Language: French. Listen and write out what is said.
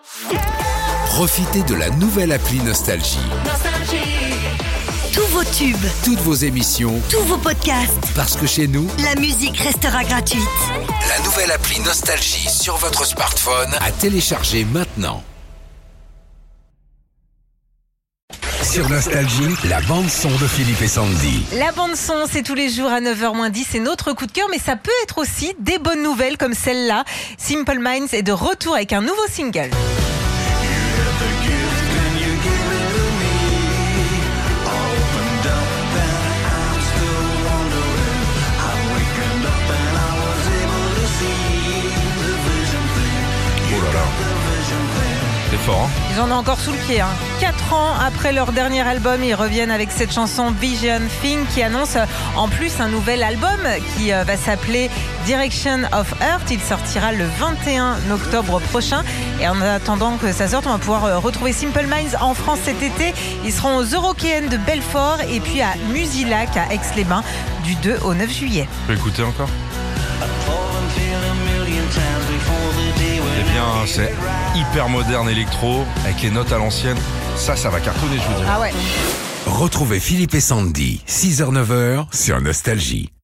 Profitez de la nouvelle appli Nostalgie. Tous vos tubes, Toutes vos émissions, tous vos podcasts, parce que chez nous, la musique restera gratuite. la nouvelle appli Nostalgie sur votre smartphone à télécharger maintenant. Sur Nostalgie, la bande-son de Philippe et Sandy. La bande-son, c'est tous les jours à 9h-10, c'est notre coup de cœur, mais ça peut être aussi des bonnes nouvelles comme celle-là. Simple Minds est de retour avec un nouveau single. Oh là là, c'est fort, hein. Ils en ont encore sous le pied. 4 ans après leur dernier album, ils reviennent avec cette chanson Vision Thing qui annonce en plus un nouvel album qui va s'appeler Direction of Earth. Il sortira le 21 octobre prochain. Et en attendant que ça sorte, on va pouvoir retrouver Simple Minds en France cet été. Ils seront aux Eurokéennes de Belfort et puis à Musilac à Aix-les-Bains du 2 au 9 juillet. Tu peux écouter encore? Eh bien, c'est hyper moderne électro, avec les notes à l'ancienne. Ça va cartonner, je vous dis. Ah ouais. Retrouvez Philippe et Sandy, 6h-9h sur Nostalgie.